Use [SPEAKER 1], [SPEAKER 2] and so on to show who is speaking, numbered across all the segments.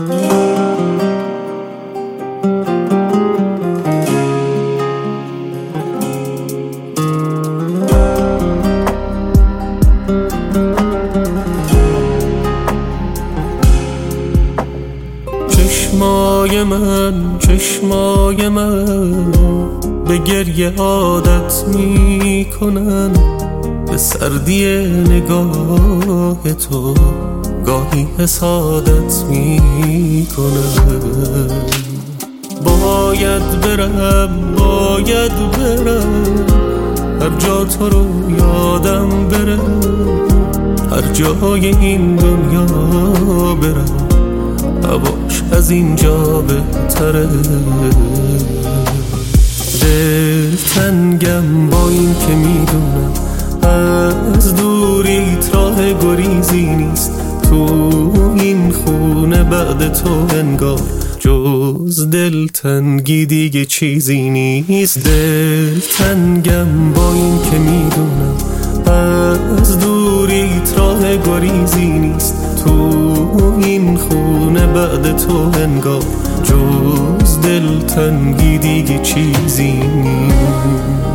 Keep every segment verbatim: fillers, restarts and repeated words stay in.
[SPEAKER 1] چشمای من چشمای من به گریه عادت می کنن، به سردی نگاه تو گاهی حسادت می کنن. باید برم باید برم هر جا تو رو یادم بره، هر جای این دنیا برم هواش از اینجا بهتره. دلتنگم با این که میدونم از دوریت راه گریزی نیست، تو این خونه بعد تو انگار جز دلتنگی دیگه چیزی نیست. دلتنگم با این که میدونم از دوریت راه گریزی نیست، تو این خونه بعد تو انگار جز دلتنگی دیگه چیزی نیست.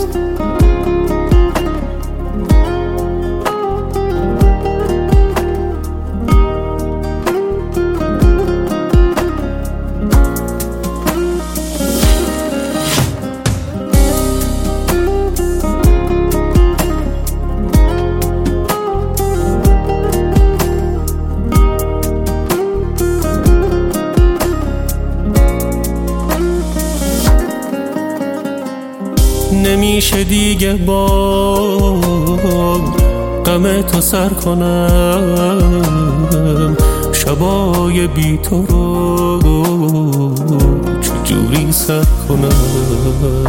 [SPEAKER 1] نمیشه دیگه با غم تو سر کنم، شبای بی تو رو چجوری سر کنم.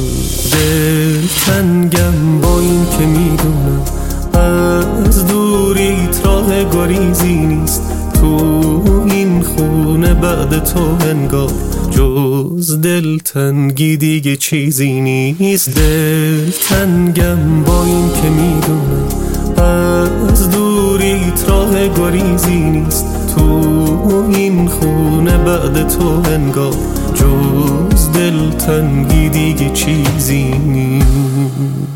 [SPEAKER 1] دلتنگم با این که میدونم از دوریت راه گریزی نیست، تو این خونه بعد تو انگار جز دلتنگی دیگه چیزی نیست. دلتنگم با این که میدونم از دوریت راه گریزی نیست، تو این خونه بعد تو انگار جز دلتنگی دیگه چیزی نیست.